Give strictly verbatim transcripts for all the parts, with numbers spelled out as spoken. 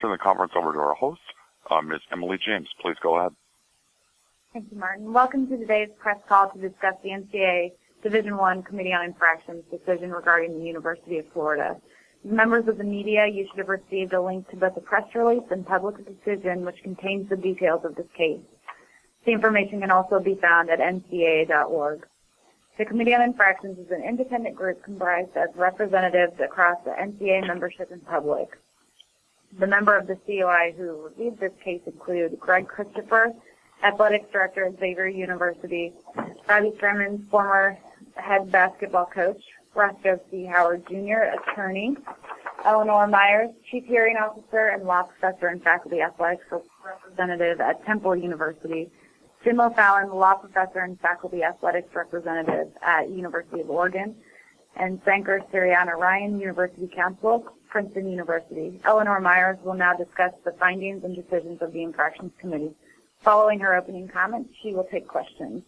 turn the conference over to our host, uh, Miz Emily James. Please go ahead. Thank you, Martin. Welcome to today's press call to discuss the N C A A Division One Committee on Infractions decision regarding the University of Florida. Members of the media, you should have received a link to both the press release and public decision, which contains the details of this case. The information can also be found at N C A A dot org. The Committee on Infractions is an independent group comprised of representatives across the N C A A membership and public. The member of the C O I who reviewed this case include Greg Christopher, Athletics Director at Xavier University, Robbie Stremens, former head basketball coach, Roscoe C. Howard Junior, attorney, Eleanor Myers, Chief Hearing Officer and Law Professor and Faculty Athletics Representative at Temple University, Jim O'Fallon, Law Professor and Faculty Athletics Representative at University of Oregon, and Sankar Siriana Ryan, University Counsel, Princeton University. Eleanor Myers will now discuss the findings and decisions of the Infractions Committee. Following her opening comments, she will take questions.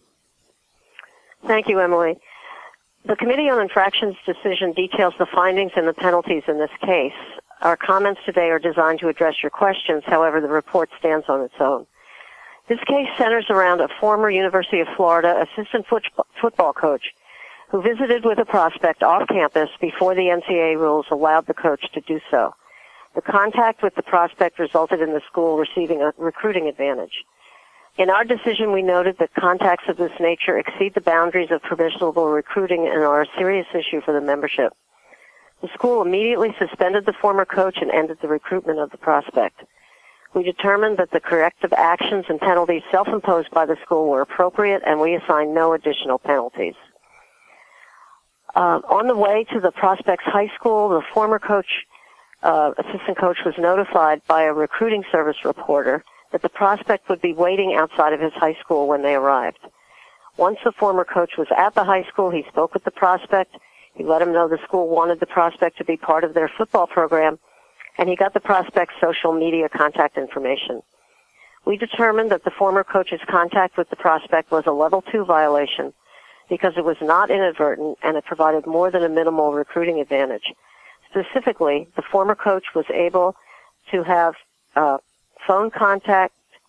Thank you, Emily. The Committee on Infractions decision details the findings and the penalties in this case. Our comments today are designed to address your questions. However, the report stands on its own. This case centers around a former University of Florida assistant football coach who visited with a prospect off campus before the N C A A rules allowed the coach to do so. The contact with the prospect resulted in the school receiving a recruiting advantage. In our decision, we noted that contacts of this nature exceed the boundaries of permissible recruiting and are a serious issue for the membership. The school immediately suspended the former coach and ended the recruitment of the prospect. We determined that the corrective actions and penalties self-imposed by the school were appropriate, and we assigned no additional penalties. Uh, on the way to the prospect's high school, the former coach, uh, assistant coach was notified by a recruiting service reporter that the prospect would be waiting outside of his high school when they arrived. Once the former coach was at the high school, he spoke with the prospect. He let him know the school wanted the prospect to be part of their football program, and he got the prospect's social media contact information. We determined that the former coach's contact with the prospect was a level two violation because it was not inadvertent and it provided more than a minimal recruiting advantage. Specifically, the former coach was able to have uh, phone contact,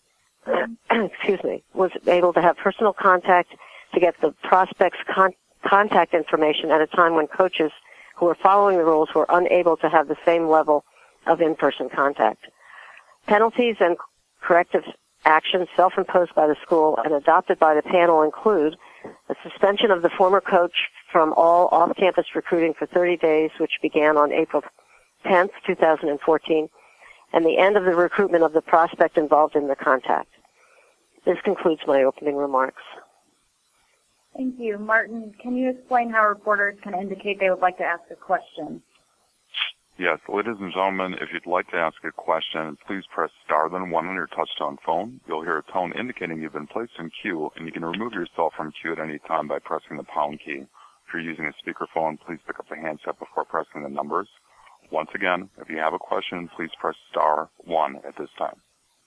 excuse me, was able to have personal contact to get the prospect's con- contact information at a time when coaches who were following the rules were unable to have the same level of in-person contact. Penalties and corrective actions self-imposed by the school and adopted by the panel include the suspension of the former coach from all off-campus recruiting for thirty days, which began on April tenth, two thousand fourteen, and the end of the recruitment of the prospect involved in the contact. This concludes my opening remarks. Thank you. Martin, can you explain how reporters can indicate they would like to ask a question? Yes, ladies and gentlemen, if you'd like to ask a question, please press star then one on your touch-tone phone. You'll hear a tone indicating you've been placed in queue, and you can remove yourself from queue at any time by pressing the pound key. If you're using a speakerphone, please pick up the handset before pressing the numbers. Once again, if you have a question, please press star one at this time.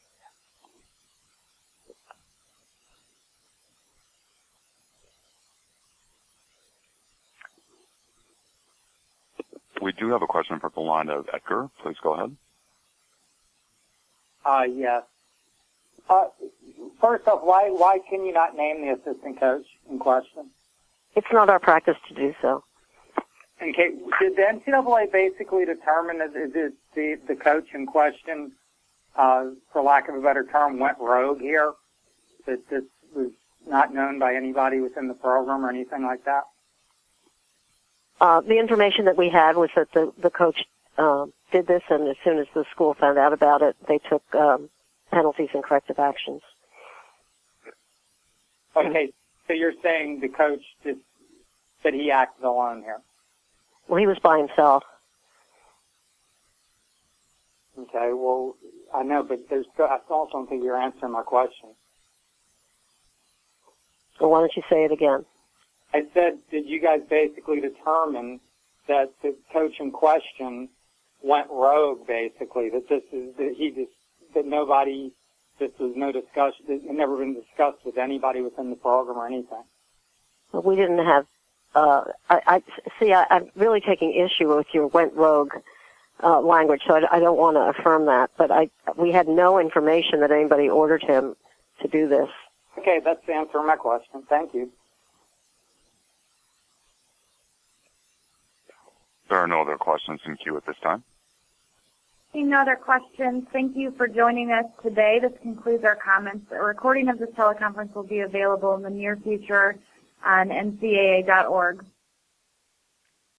We do have a question from the line of Edgar. Please go ahead. Uh, yes. Uh, first off, why why can you not name the assistant coach in question? It's not our practice to do so. Okay. Did the N C double A basically determine that the, the, the coach in question, uh, for lack of a better term, went rogue here? That this was not known by anybody within the program or anything like that? Uh, the information that we had was that the, the coach uh, did this, and as soon as the school found out about it, they took um, penalties and corrective actions. Okay, so you're saying the coach just that he acted alone here? Well, he was by himself. Okay, well, I know, but there's, I also don't think you're answering my question. So why don't you say it again? I said, did you guys basically determine that the coach in question went rogue, basically, that this is, that he just, that nobody, this was no discussion, it had never been discussed with anybody within the program or anything? Well, we didn't have, uh, I, I see, I, I'm really taking issue with your went rogue uh, language, so I, I don't want to affirm that. But I, we had no information that anybody ordered him to do this. Okay, that's the answer to my question. Thank you. There are no other questions in queue at this time. Seeing no other questions, thank you for joining us today. This concludes our comments. A recording of this teleconference will be available in the near future on N C A A dot org.